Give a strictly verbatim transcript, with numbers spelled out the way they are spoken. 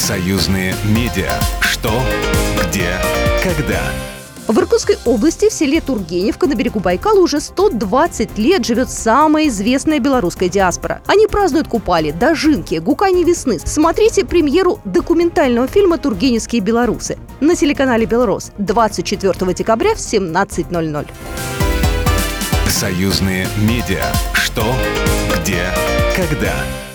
Союзные медиа. Что, где, когда. В Иркутской области в селе Тургеневка на берегу Байкала уже сто двадцать лет живет самая известная белорусская диаспора. Они празднуют Купали, Дожинки, Гуканье весны. Смотрите премьеру документального фильма «Тургеневские белорусы» на телеканале «Белрос» двадцать четвёртого декабря в семнадцать ноль ноль. Союзные медиа. Что, где, когда.